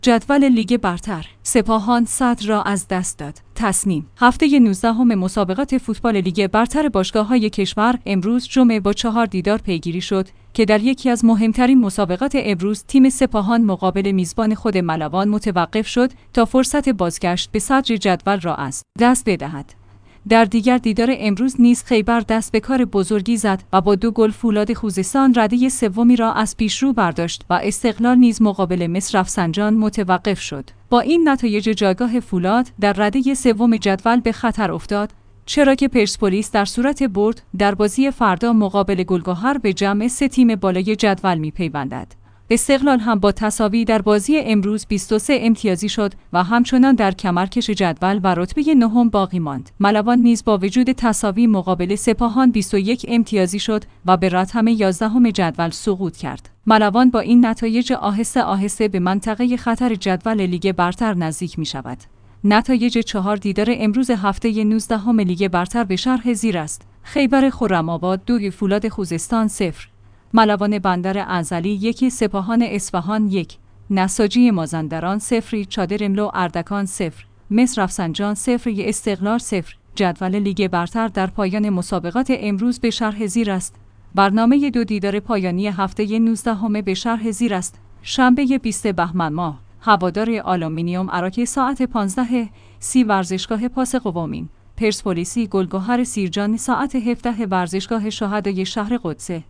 جدول لیگ برتر. سپاهان صدر را از دست داد. تصمیم. هفته 19 مسابقات فوتبال لیگ برتر باشگاه‌های کشور امروز جمعه با 4 دیدار پیگیری شد که در یکی از مهمترین مسابقات امروز تیم سپاهان مقابل میزبان خود ملوان متوقف شد تا فرصت بازگشت به صدر جدول را از دست بدهد. در دیگر دیدار امروز نیز خیبر دست به کار بزرگی زد و با 2 گل فولاد خوزستان رده سومی را از پیشرو برداشت و استقلال نیز مقابل مس رفسنجان متوقف شد. با این نتایج جایگاه فولاد در رده سوم جدول به خطر افتاد، چرا که پرسپولیس در صورت برد در بازی فردا مقابل گلگهر به جمع 3 تیم بالای جدول می‌پیوندد. استقلال هم با تساوی در بازی امروز 23 امتیازی شد و همچنان در کمرکش جدول و رتبه 9 باقی ماند. ملوان نیز با وجود تساوی مقابل سپاهان 21 امتیازی شد و به رتبه 11 جدول سقوط کرد. ملوان با این نتایج آهسته آهسته به منطقه خطر جدول لیگ برتر نزدیک می شود. نتایج 4 دیدار امروز هفته 19 لیگ برتر به شرح زیر است. خیبر خرم‌آباد 2 فولاد خوزستان 0، ملوان بندر انزلی 1، سپاهان اصفهان 1، نساجی مازندران 0، چادر املو اردکان 0، مس رفسنجان 0، استقلال 0. جدول لیگ برتر در پایان مسابقات امروز به شرح زیر است. برنامه 2 دیدار پایانی هفته 19 به شرح زیر است. شنبه 20 بهمن ماه، هوادار آلومینیوم اراک ساعت 15:30 ورزشگاه پاس قوامین. پرسپولیسی گلگهر سیرجان ساعت 17 ورزشگاه شهدای شهر قدس.